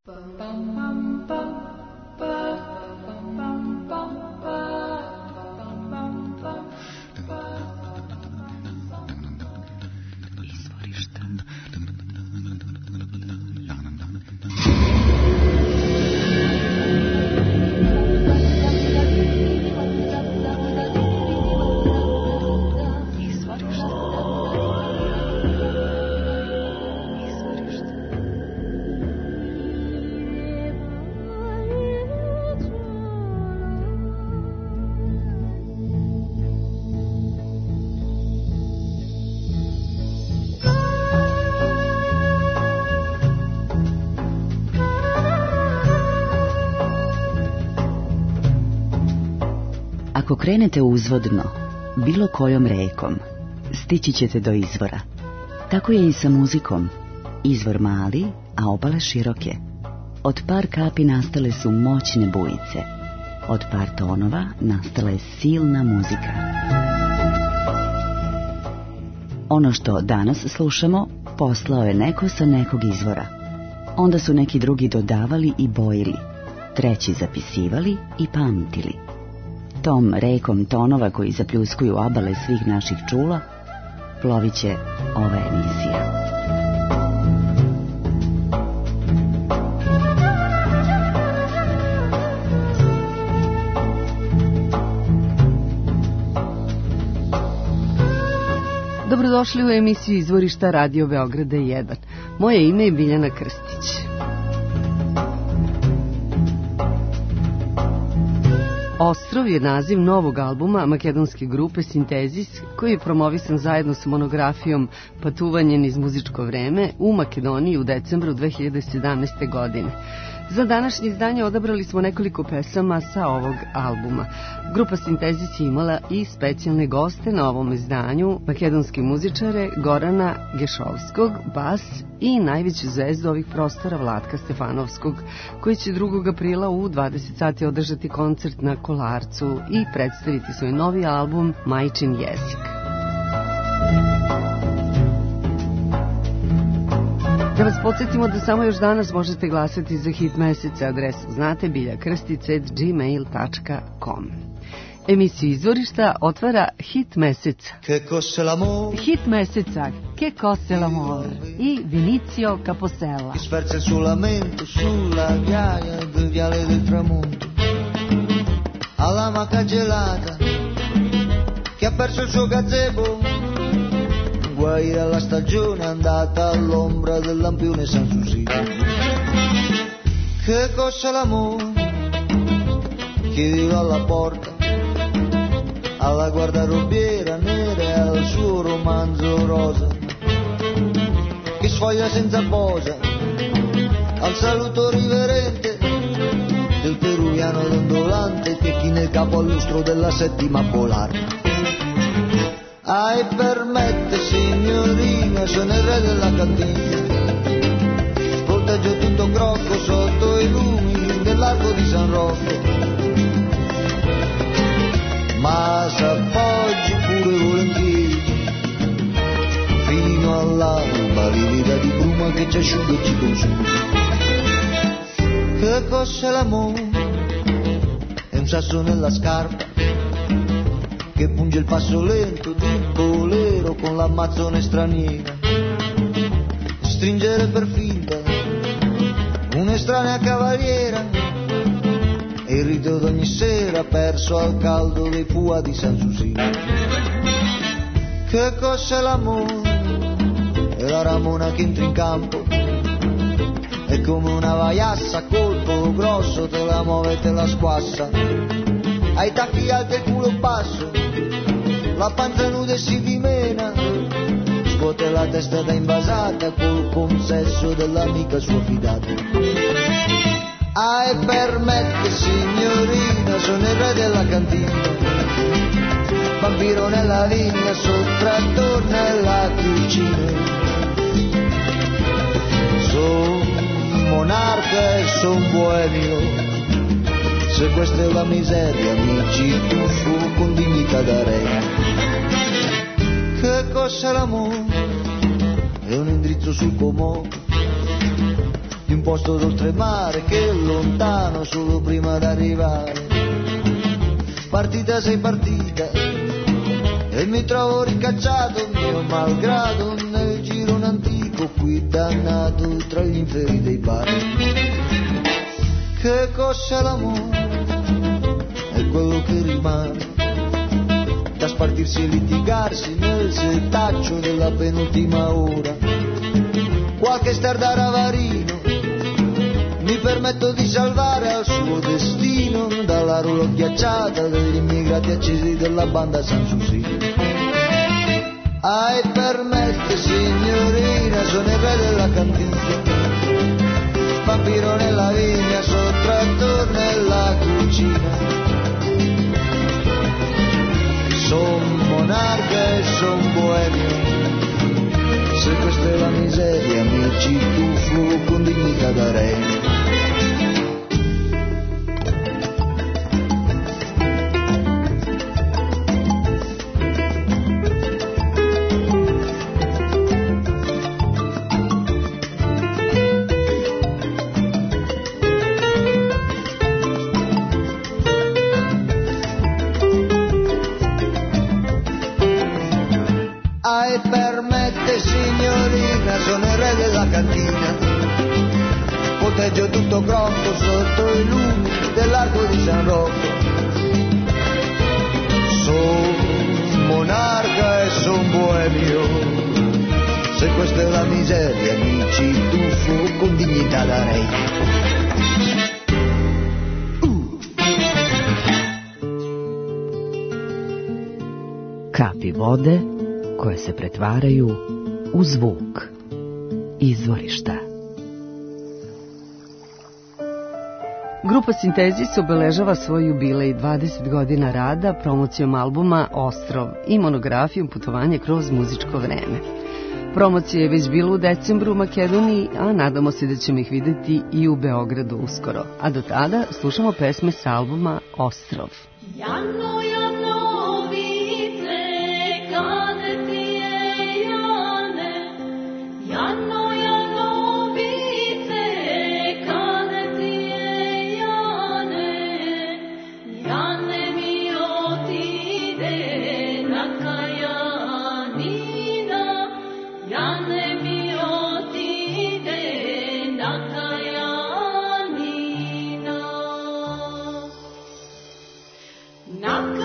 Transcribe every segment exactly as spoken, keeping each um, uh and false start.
Ako krenete uzvodno, bilo kojom rekom, stići ćete do izvora. Tako je i sa muzikom. Izvor mali, a obale široke. Od par kapi nastale su moćne bujice. Od par tonova nastala je silna muzika. Ono što danas slušamo, poslao je neko sa nekog izvora. Onda su neki drugi dodavali i bojili, treći zapisivali i pamtili. Tom rekom tonova koji zapljuskuju obale svih naših čula, plovit će ova emisija. Dobrodošli u emisiju Izvorišta Radio Beograda jedan. Moje ime je Biljana Krstić. Ostrov je naziv novog albuma makedonske grupe Sintezis, koji je promovisan zajedno sa monografijom Patuvanje niz muzičko vreme u Makedoniji u decembru dve hiljade sedamnaeste. godine. Za današnje izdanje odabrali smo nekoliko pesama sa ovog albuma. Grupa Sintezis je imala i specijalne goste na ovom izdanju, makedonske muzičare Gorana Gešovskog, bas, i najveću zvezdu ovih prostora Vlatka Stefanovskog, koji će drugog aprila u dvadeset sati održati koncert na Kolarcu i predstaviti svoj novi album Majčin jezik. Da vas podsjetimo da samo još danas možete glasati za hit meseca, adresu znate, biljakrstic at gmail dot com. Emisiju Izvorišta otvara hit meseca. Hit meseca Che cos'è l'amore i Vinicio Capossela. Disperse il suo lamento sulla ghiaia del viale del tramonto, alla maca gelata che ha perso il suo gazebo. Guai alla stagione andata all'ombra del lampione San Susino. Che cos'è l'amore? Chiedilo alla porta, alla guardarobiera nera e al suo romanzo rosa che sfoglia senza posa, al saluto riverente del peruviano dondolante che china il capo al lustro della settima polare. Ai permette signorina, sono il re della cantina, volteggio tutto crocco sotto i lumi dell'arco di San Rocco, ma s'appoggi pure volentieri fino all'alba, livida di bruma che ci asciuga e ci consuma. Che cos'è l'amore? È un sasso nella scarpa che punge il passo lento di bolero con l'ammazzone straniera, stringere per finta un'estranea cavaliera e il rito d'ogni sera perso al caldo dei pua di San Susino. Che cos'è l'amore? È la ramona che entra in campo, è come una vaiassa a colpo grosso, te la muove e te la squassa, ai tacchi alti e il culo basso, la panza nuda e si dimena, scuote la testa da invasata col consesso dell'amica sua fidata. Ah, e permette signorina, sono il re della cantina, vampiro nella vigna, sottrattor nella cucina, son monarca e son boemio, se questa è la miseria mi ci tuffo con dignità da re. Che cos'è l'amore? È un indirizzo sul comò di un posto d'oltremare che lontano solo prima d'arrivare. Partita sei partita e mi trovo ricacciato mio malgrado nel girone antico qui dannato tra gli inferi dei bar. Che cos'è l'amore? È quello che rimane da spartirsi e litigarsi nel setaccio della penultima ora. Qualche star da Ravarino mi permetto di salvare al suo destino dalla rulla ghiacciata degli immigrati accesi della banda Sanssouci. Ai permette signorina, sono il re della cantina, vampiro nella vigna, sottratto nella cucina. Son monarca e son boemio, se questa è la miseria mi ci tuffo con dignità da re. E permette signorina, sono il re della cantina, poteggio tutto pronto sotto i lumi dell'arco di San Rocco. Son monarca e son boemio, se questa è la miseria mi ci tuffo con dignità da re. Kapi vode koje se pretvaraju u zvuk. Izvorišta. Grupa Sintezis obeležava svoj jubilej dvadeset godina rada promocijom albuma Ostrov i monografijom Putovanje kroz muzičko vreme. Promocija je već bila u decembru u Makedoniji, a nadamo se da ćemo ih videti i u Beogradu uskoro. A do tada slušamo pesme s albuma Ostrov. Jano, jano, vice, kade ti je Jane, jano, jano, vice, kade ti je Jane, Jane mi otide na Kajanina, Jane mi otide na Kajanina. Knock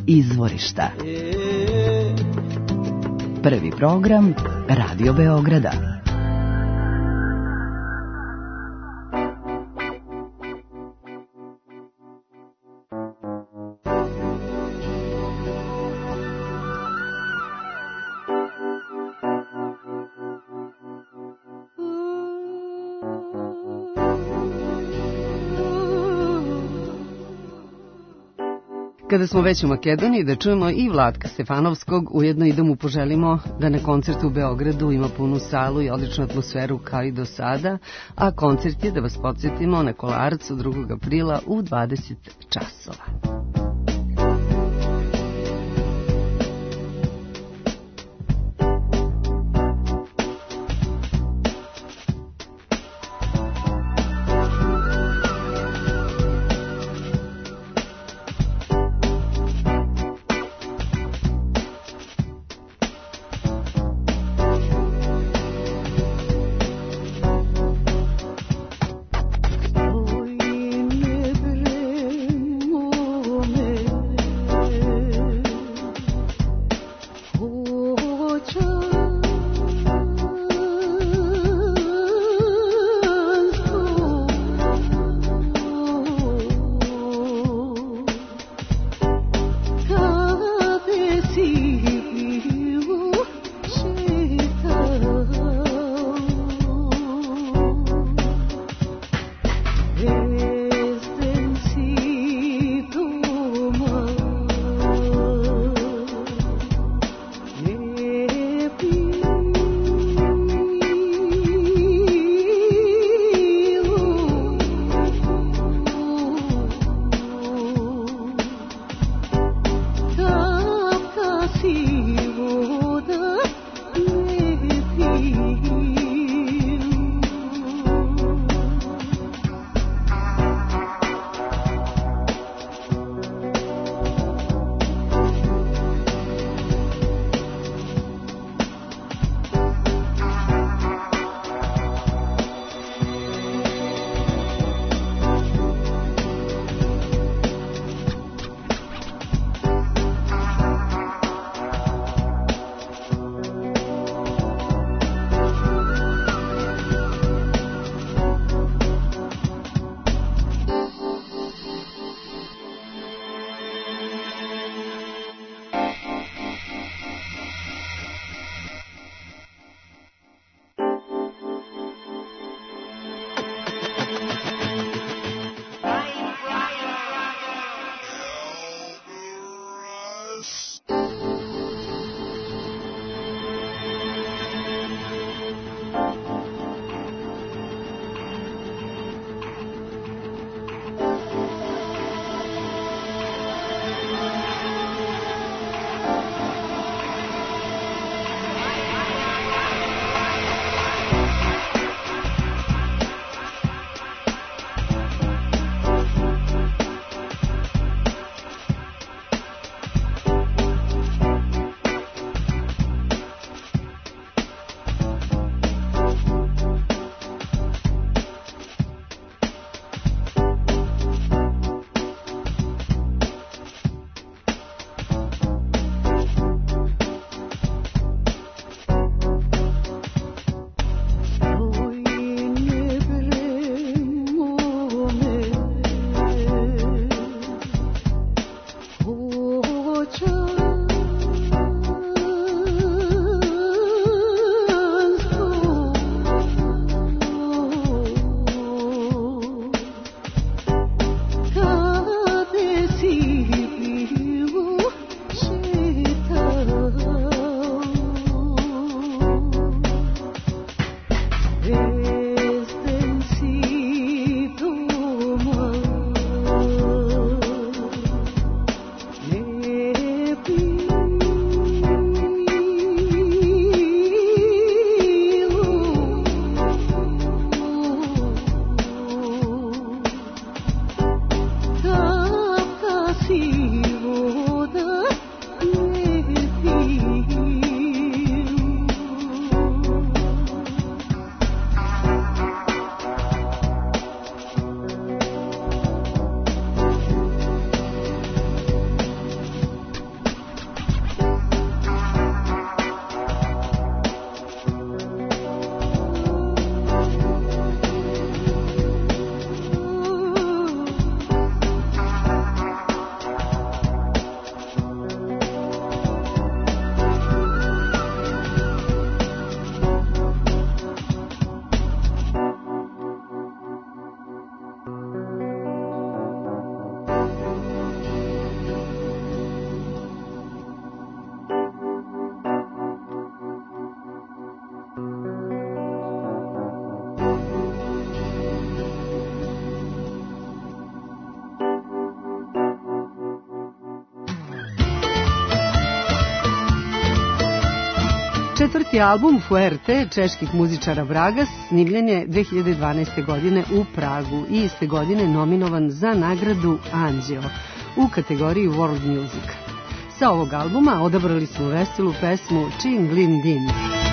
Izvorišta. Prvi program Radio Beograda. Kada smo već u Makedoniji, da čujemo i Vlatka Stefanovskog, ujedno i da mu poželimo da na koncertu u Beogradu ima punu salu i odličnu atmosferu kao i do sada, a koncert je, da vas podsjetimo, na Kolarcu drugog aprila u dvadeset časova. Oy ne bremo Četvrti album Fuerte čeških muzičara Bragas snimljen je dve hiljade dvanaeste. godine u Pragu i iste godine nominovan za nagradu Anđeo u kategoriji World Music. Sa ovog albuma odabrali smo veselu pesmu Čing Lin Din.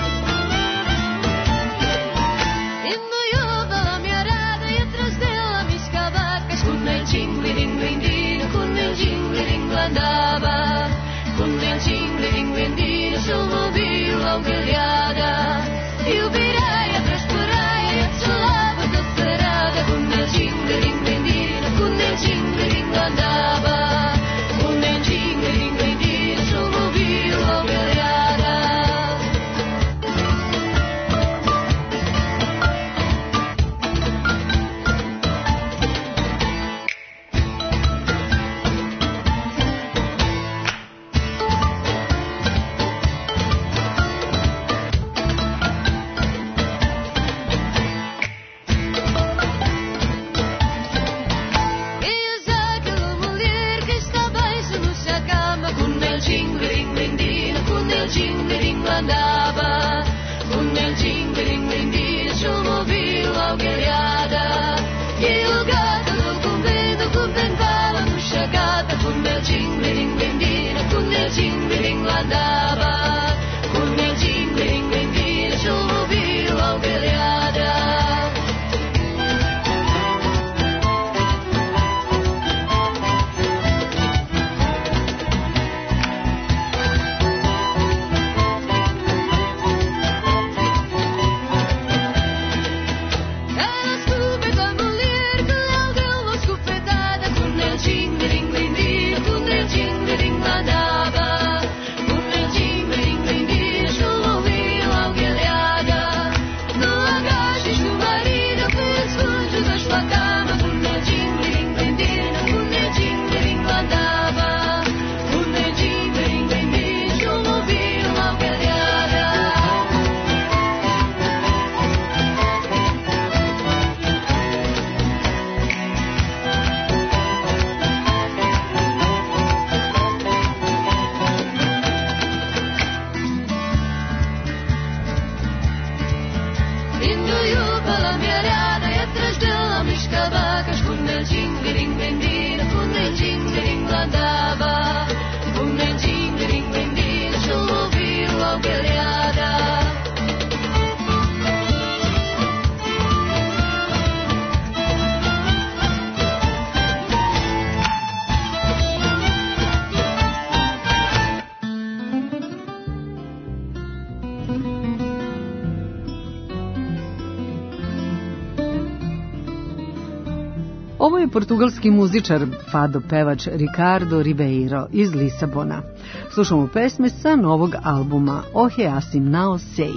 Ovo je portugalski muzičar, fado pevač Ricardo Ribeiro iz Lisabona. Slušamo pesme sa novog albuma Ohe Assim Não Sei.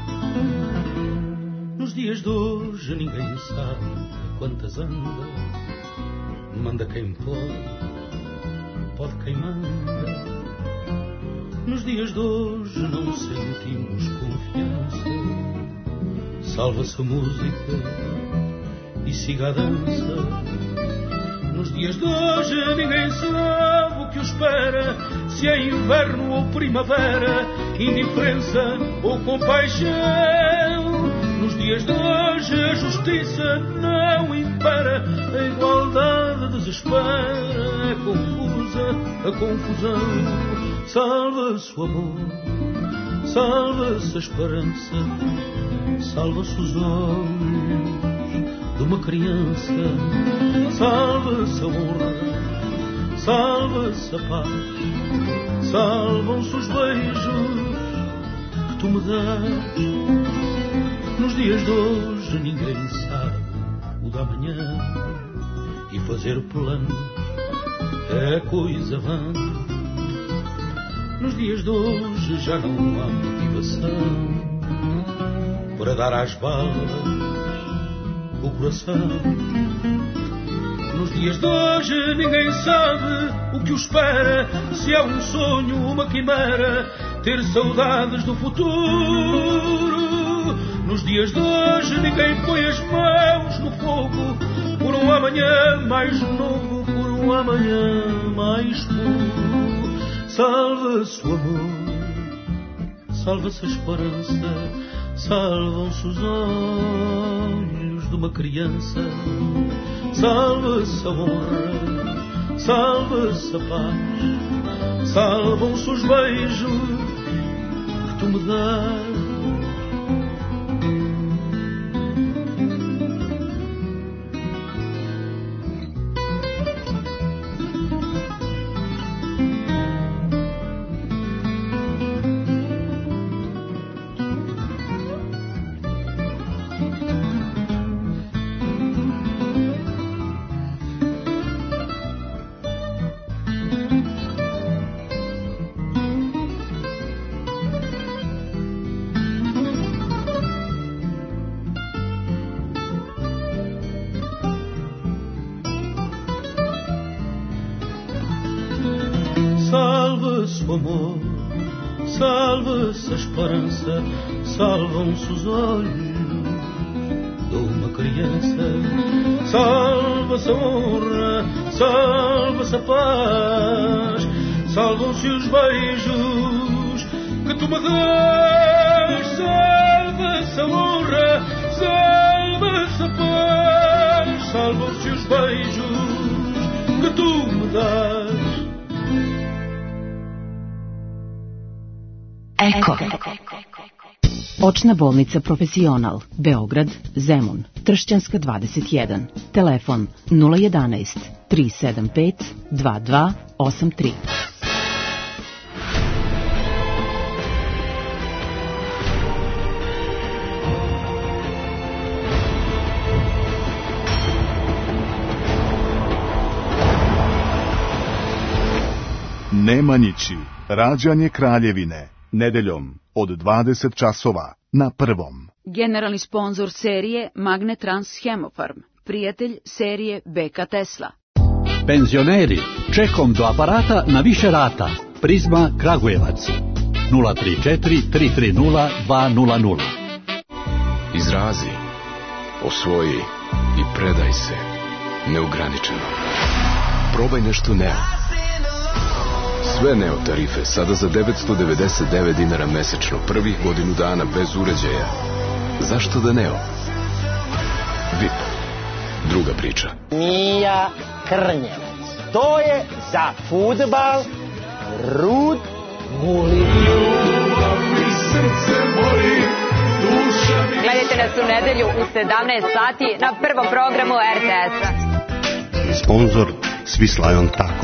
Nos dias de hoje ninguém sabe quantas anda, manda quem pode, pode quem manda. Nos dias de hoje não sentimos confiança, salva-se a música e siga a dança. Nos dias de hoje ninguém sabe o que o espera, se é inverno ou primavera, indiferença ou compaixão. Nos dias de hoje a justiça não impera, a igualdade desespera, é confusa a confusão. Salva-se o amor, salva-se a esperança, salva-se os olhos de uma criança, salva-se a honra, salva-se a paz, salvam-se os beijos que tu me dás. Nos dias de hoje ninguém sabe o da manhã, e fazer planos é coisa vã. Nos dias de hoje já não há motivação para dar às balas o coração. Nos dias de hoje ninguém sabe o que o espera, se é um sonho, uma quimera, ter saudades do futuro. Nos dias de hoje ninguém põe as mãos no fogo por um amanhã mais novo, por um amanhã mais puro. Salva-se o amor, salva-se a esperança, salvam-se os olhos de uma criança, salva-se a honra, salva-se a paz, salvam-se os beijos que tu me dás. Salva-se o amor, salva-se a esperança, salvam-se os olhos de uma criança, salva-se a honra, salva-se a paz, salvam-se os beijos que tu me dás, salva-se a honra, salva-se a paz, salvam-se os beijos que tu me dás. Eko. Očna bolnica Profesional, Beograd, Zemun, Tršćanska dvadeset jedan. Telefon nula jedanaest tri sedam pet dva dva osam tri. Nemanjići, rađanje Kraljevine, nedeljom od dvadeset časova na Prvom. Generalni sponzor serije Magnetrans Hemofarm, prijatelj serije B K Tesla. Penzioneri, čekom do aparata na više rata. Prizma Kragujevac nula tri četiri tri tri nula dva nula nula. Izrazi, osvoji i predaj se neograničeno. Probaj nešto Neo. Sve Neo tarife sada za devetsto devedeset devet dinara mesečno, prvih godinu dana bez uređaja. Zašto da Neo? V I P. Druga priča. Mija Krnjevac. To je za fudbal Rud Guli. Gledajte nas u nedelju u sedamnaest sati na prvom programu R T S-a. Sponzor Swiss Tako.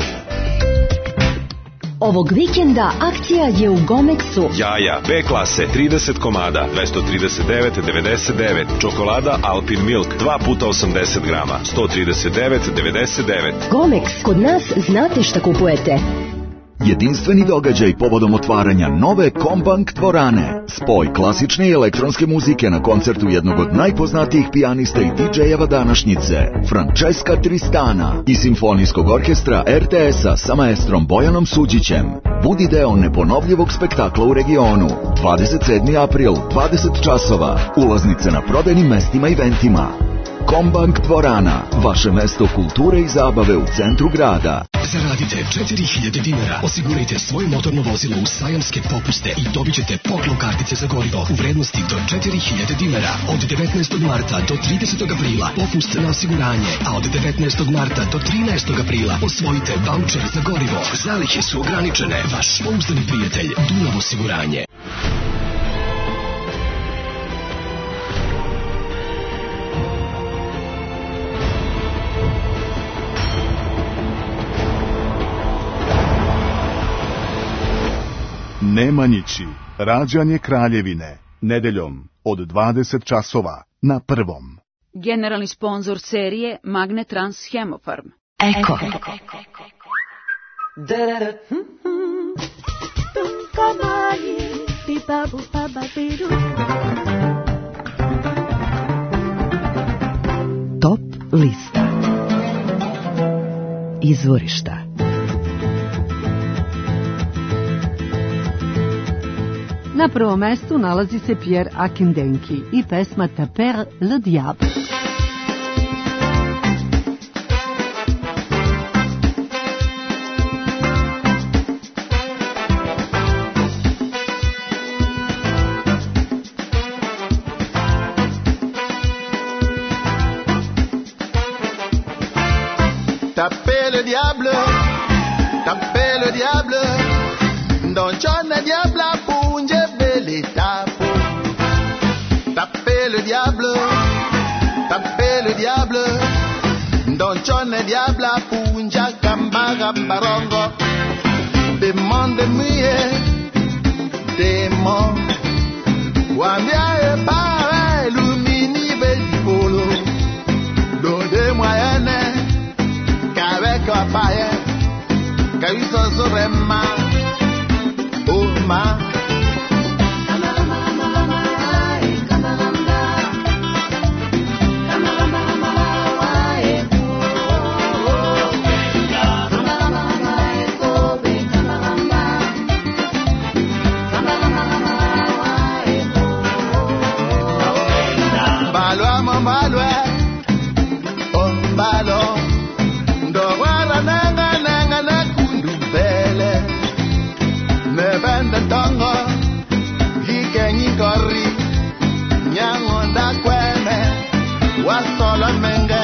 Ovog vikenda akcija je u Gomexu. Jaja B klase trideset komada, dvesta trideset devet devedeset devet. Čokolada Alpin Milk dva puta osamdeset grama, sto trideset devet devedeset devet. Gomex, kod nas znate šta kupujete. Jedinstveni događaj povodom otvaranja nove Kombank dvorane. Spoj klasične i elektronske muzike na koncertu jednog od najpoznatijih pijanista i didžejeva današnjice, Francesca Tristana, i simfonijskog orkestra R T S-a sa maestrom Bojanom Suđićem. Budi deo neponovljivog spektakla u regionu. dvadeset sedmi april, dvadeset časova. Ulaznice na prodajnim mestima i eventima. Kombank dvorana, vaše mesto kulture i zabave u centru grada. Zaradite četiri hiljade dinara, osigurajte svoje motorno vozilo u sajamske popuste i dobit ćete poklon kartice za gorivo u vrednosti do četiri hiljade dinara. Od devetnaestog marta do tridesetog aprila popust na osiguranje, a od devetnaestog marta do trinaestog aprila osvojite vaučer za gorivo. Zalihe su ograničene. Vaš pouzdani prijatelj Dunav osiguranje. Nemanjići, rađanje Kraljevine, nedeljom od dvadeset časova na Prvom. Generalni sponzor serije Magnetrans Hemofarm. Eko. Top lista. Izvorišta. Na prvom mestu nalazi se Pierre Akindenki i pesma Taper le Diable. diable, tapez le diable, don't chone diable punge beli tapo. Tapez le diable, tapez le diable, don't chone diable punja gamba gambarongo. Demande mie, demon, wambia e pare lumini beli polo, donde moyenne. Avec la paille, qu'à eu son sorema, oh ma. Balo amo balo, oh balo. Tongo, hikenyi kori, nyango da kweme, wasola menge.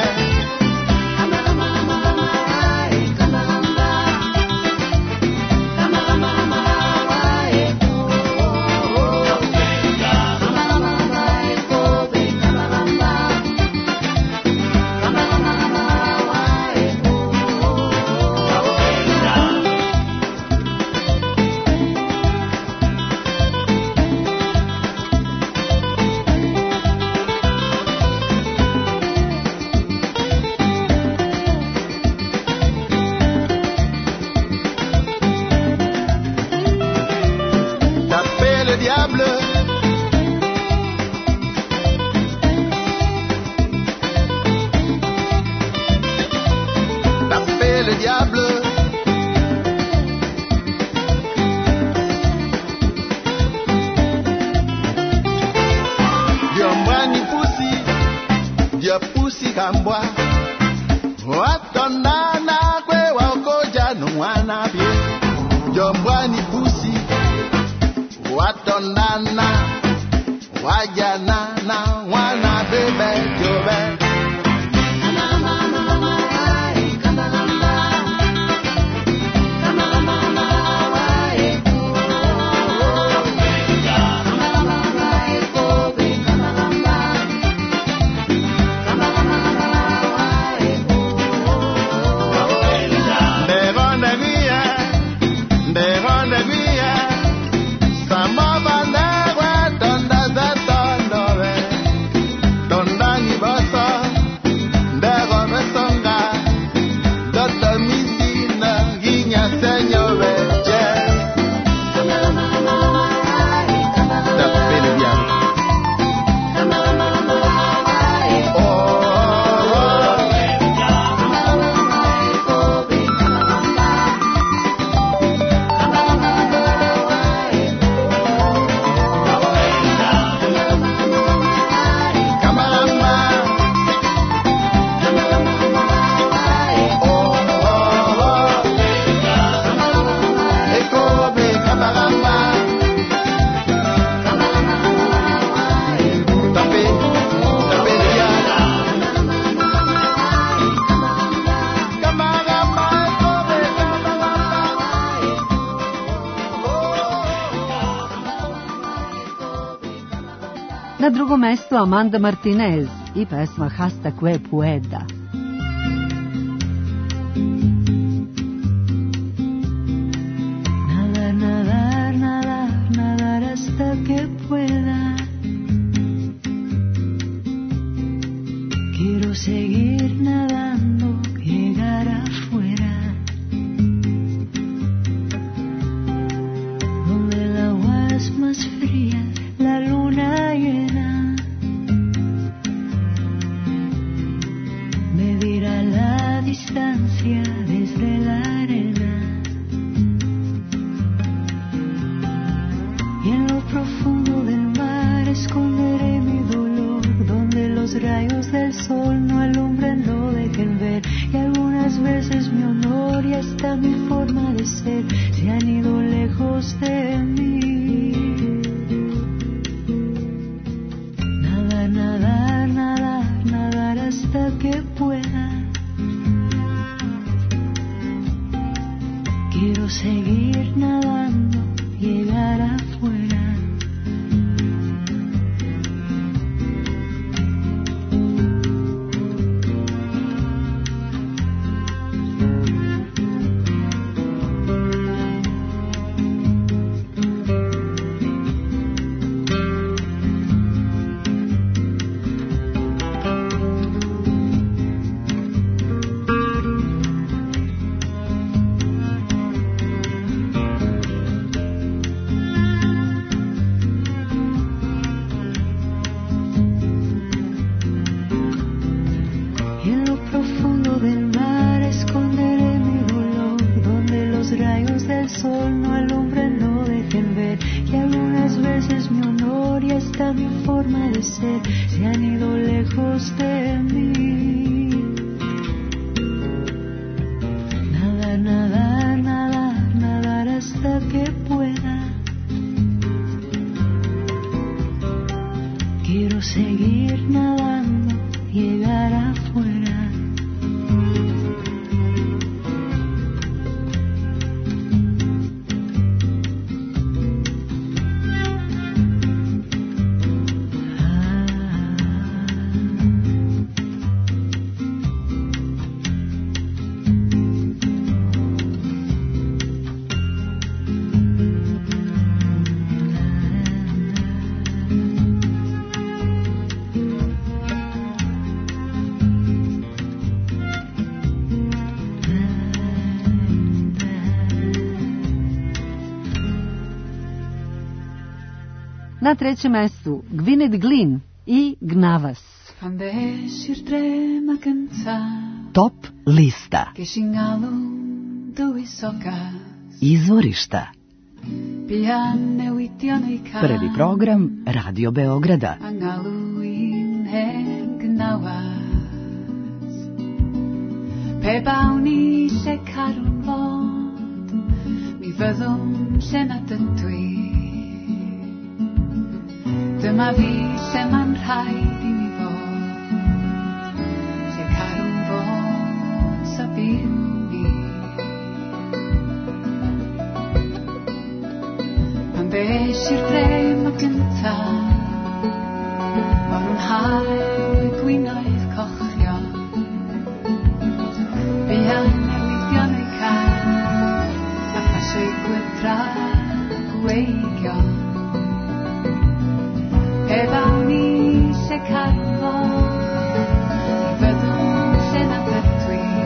Na drugom mestu Amanda Martinez i pesma Hasta que pueda. Nadar, nadar, nadar, nadar hasta que pueda. Quiero seguir nadando, llegar afuera, donde el agua es más fría, la luna llena. Medir a la distancia desde la arena. Y en lo profundo del mar esconderé mi dolor, donde los rayos del sol no alumbran, no dejen ver. Y algunas veces mi honor y hasta mi forma de ser se han ido lejos de mí. Nadar, nadar, nadar, nadar hasta que pueda. seguir nadando, llegar afuera. Na trećem mestu Gwyneth Glyn i Gnavas. Top lista. Izvorišta. Prvi program Radio Beograda. Pe bawn lle carwn fod, mi fyddwn lle nad ydw i. Dyma fi lle ma'n rhaid i mi fod, lle carwn fod sa byw ni. Pan besh i'r drem o gynta, o'r nhal y gwinoedd cochio. Bian newiddion ei cael, a phasio i gwydra gweigio. Pe bawn i lle carwn fod, i fyddwn lle nad ydw i.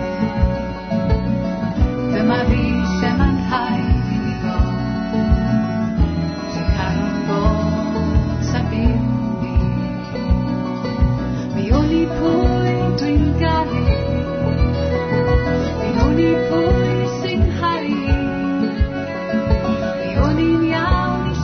Dyma fi lle ma'n rhaid i mi fod, lle carwn fod sa byw ni. Mi o'n i pwy dwi'n garu, mi o'n i pwy sy'n haru, mi o'n i'n iawn i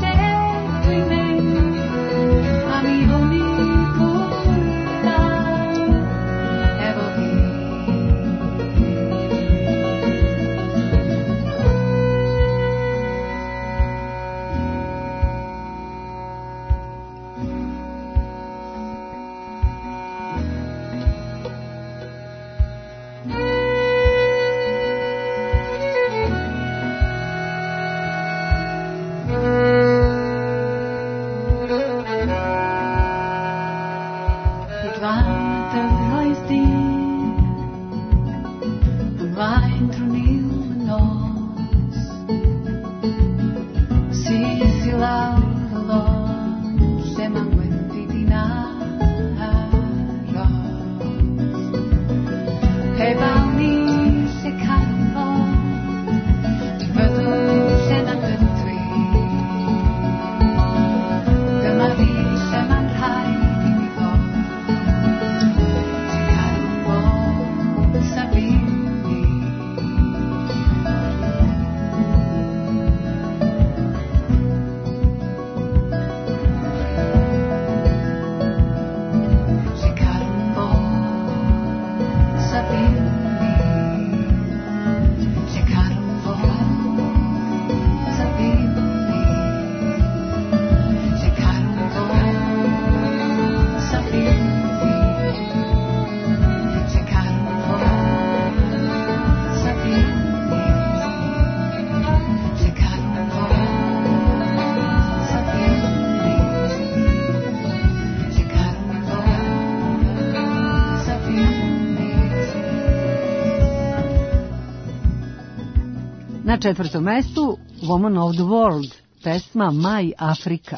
Na četvrtom mestu Woman of the World, pesma My Africa.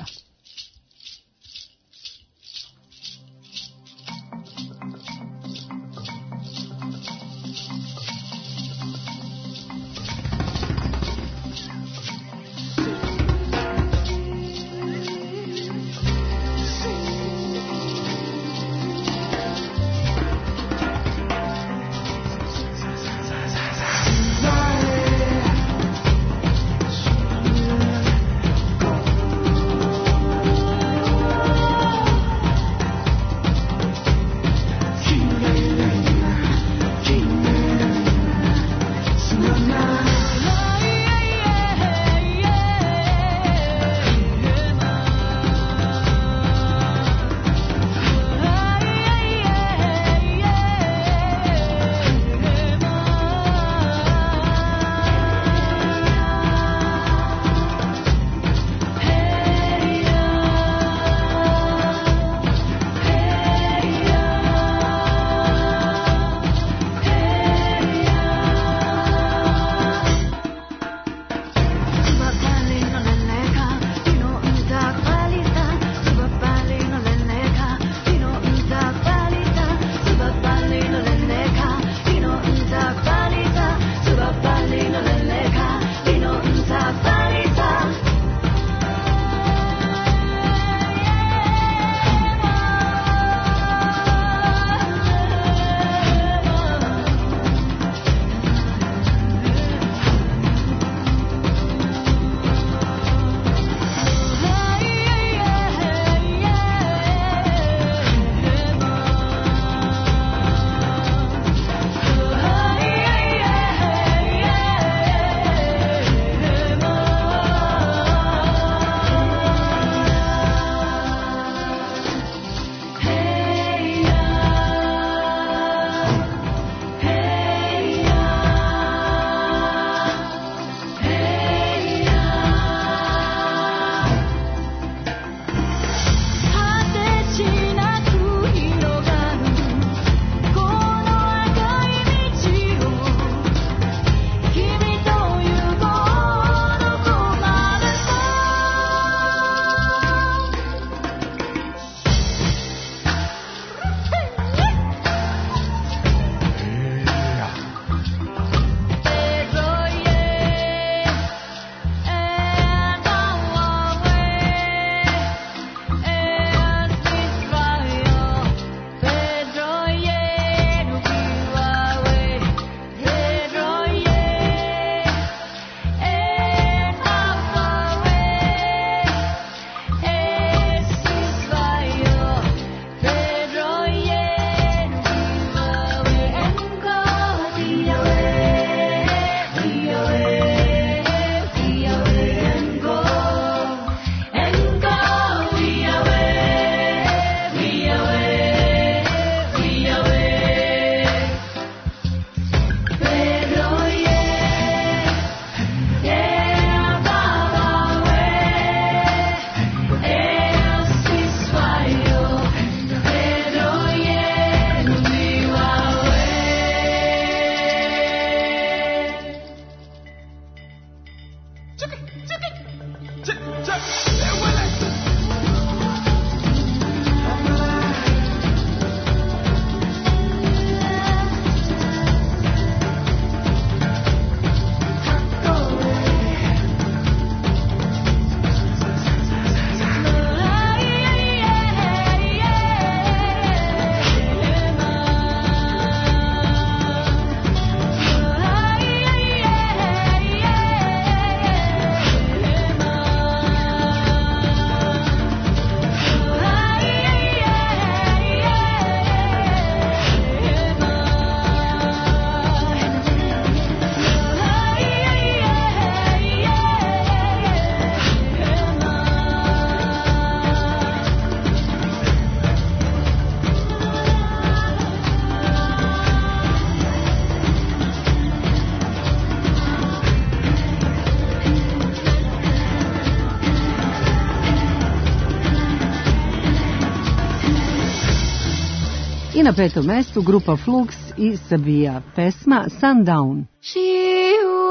I na petom mestu grupa Flux i Sabija, pesma Sundown. She walked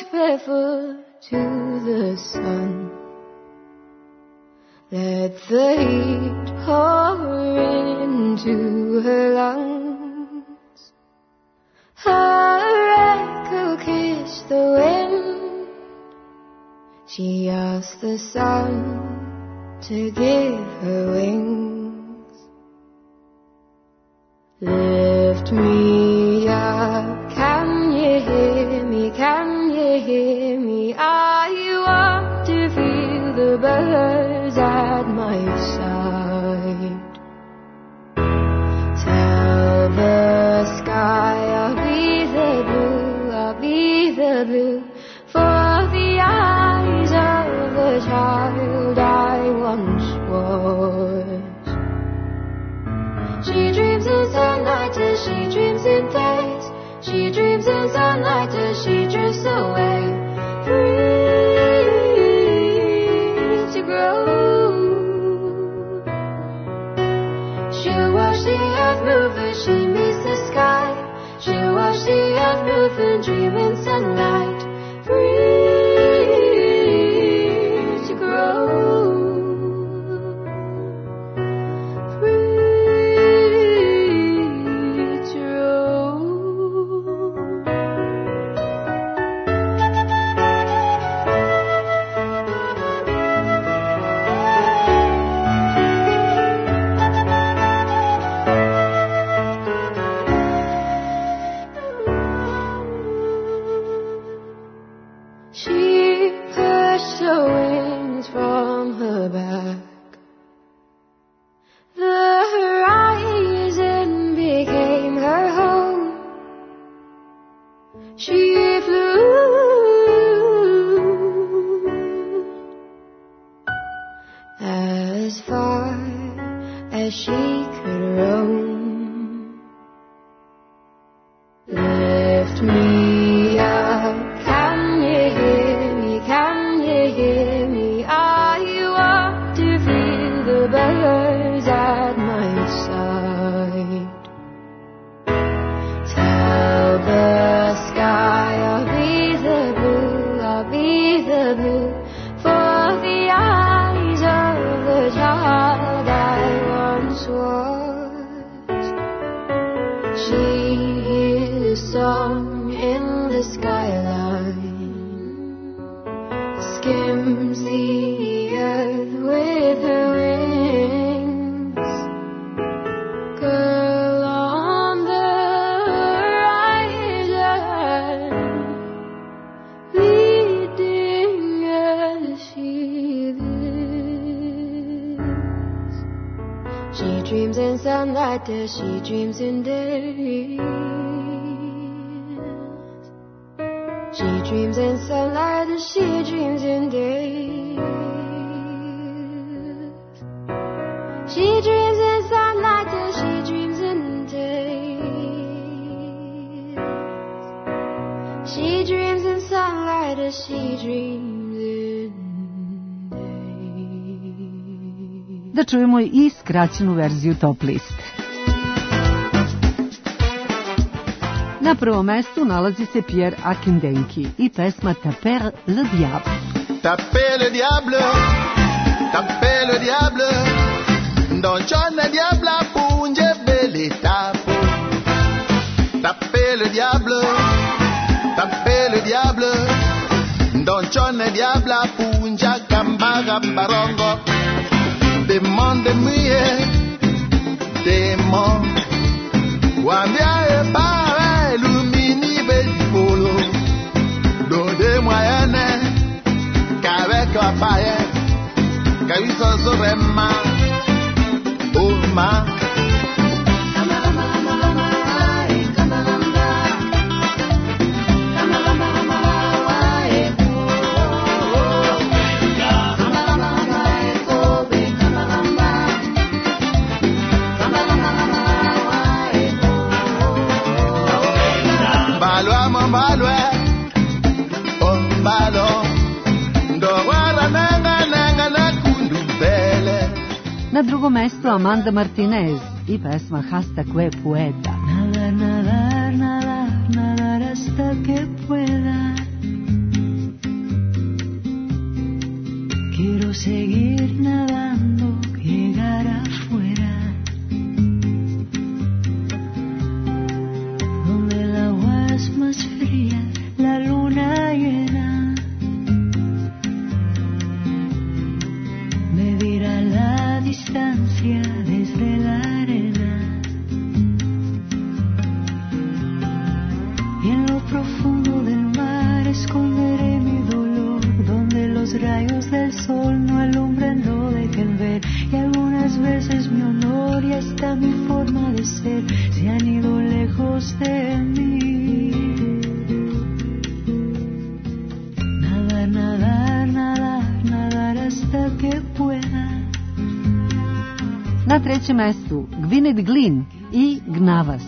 barefoot to the sun. Let the heat pour into her lungs. Her echo kissed the wind. She asked the sun to give her wings. Lift me up, can you hear me, can you hear me? I want to feel the birds at my side. Tell the sky I'll be the blue, I'll be the blue, for the eyes of the child I once was. She dreams in sunlight as she dreams in days. She dreams in sunlight as she drifts away, free to grow. She'll watch the earth move as she meets the sky. She'll watch the earth move and dream in sunlight, free to grow. As she dreams in days. She dreams in sunlight as she dreams in days. She dreams in sunlight as she dreams in days. She dreams in sunlight as she dreams in days. Da čujemo i skraćenu verziju Top liste. Na prvom mestu nalazi se Pierre Akindenki i pesma Taper le diable. Taper le diable, taper le diable, don John le diable punge belle tapo. Taper le diable, taper le diable, don John le diable punge gamba gambarongo. Demon de muye, demon, wambia e ba. Moyenne, qu'avec la paille, qu'avec son vraiment, oh ma. Balwa mon balwa. Na drugom mestu Amanda Martinez i pesma Hasta que pueda. Nadar, nadar, nadar, nadar hasta que pueda. del sol no alumbran, no dejen ver. Y algunas veces mi honor y hasta mi forma de ser se han ido lejos de mí. Nadar, nadar, nadar, nadar hasta que pueda. Na trećem mestu Gwyneth Glynn i Gnavas.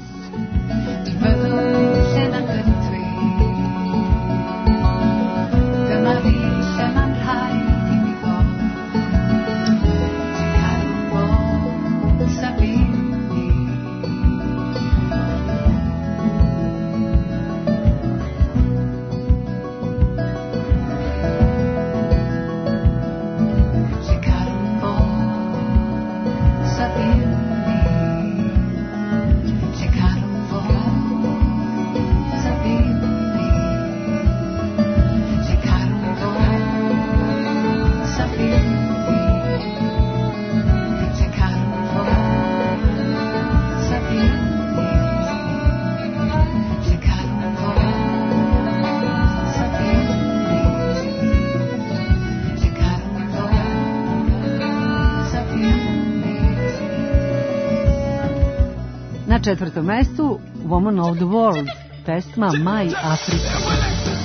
Na četvrtom mestu Woman of the World, pesma My Africa.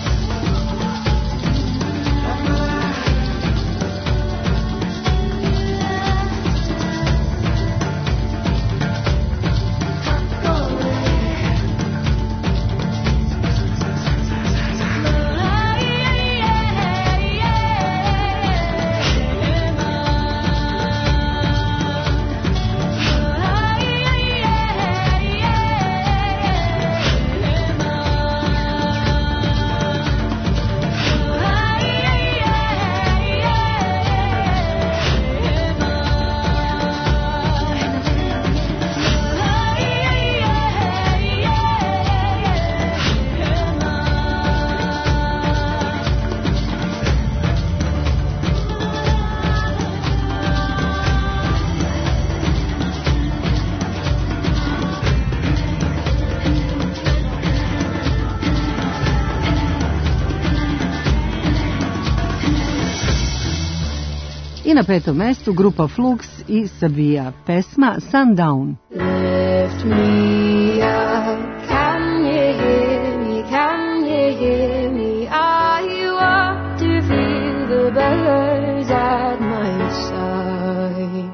I na petom mestu grupa Flux i Sabija, pesma Sundown. Lift me up, can you hear me, can you hear me? I want to feel the birds at my side.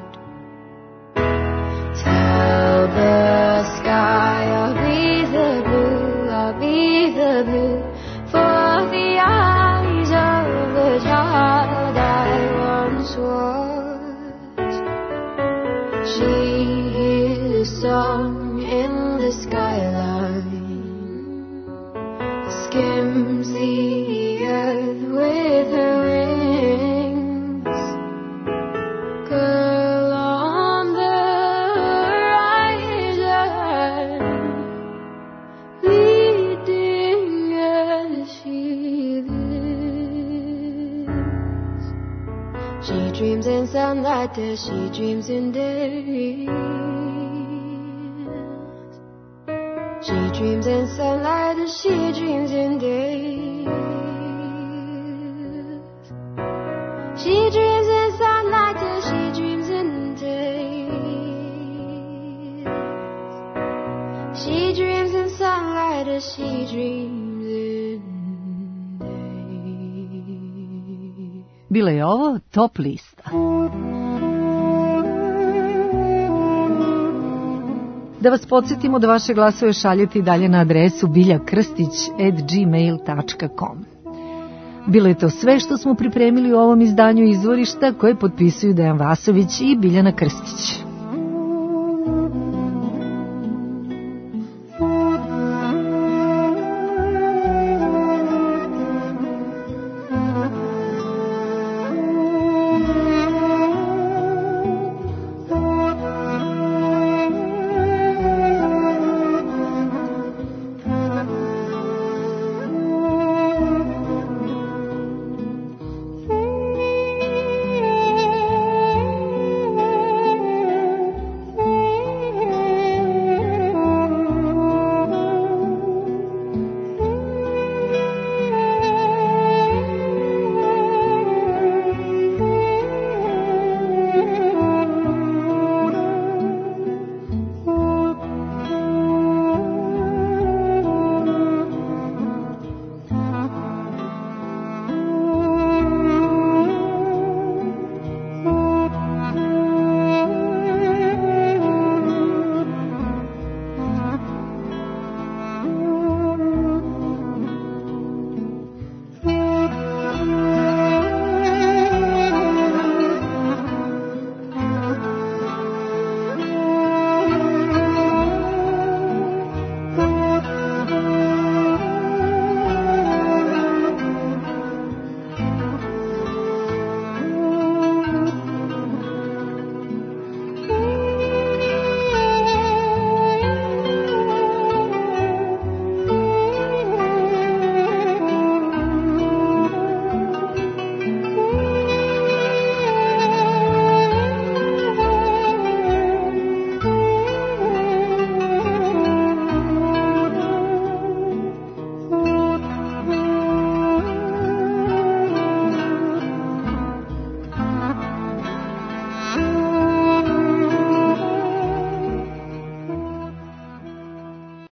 Tell the sky I'll be the blue, I'll be the blue for the eyes of the child I once was. She hears a song in the skyline, skims the earth with her wings. Girl on the horizon, leading as she lives. She dreams in sunlight as she dreams in days. She dreams in sunlight as she dreams in days. She dreams in sunlight as she dreams in days. She dreams in sunlight as she dreams in days. Bila je ovo Top lista. Da vas podsjetimo da vaše glasove šaljete i dalje na adresu biljakrstić at gmail dot com. Bilo je to sve što smo pripremili u ovom izdanju Izvorišta koje potpisuju Dejan Vasović i Biljana Krstić.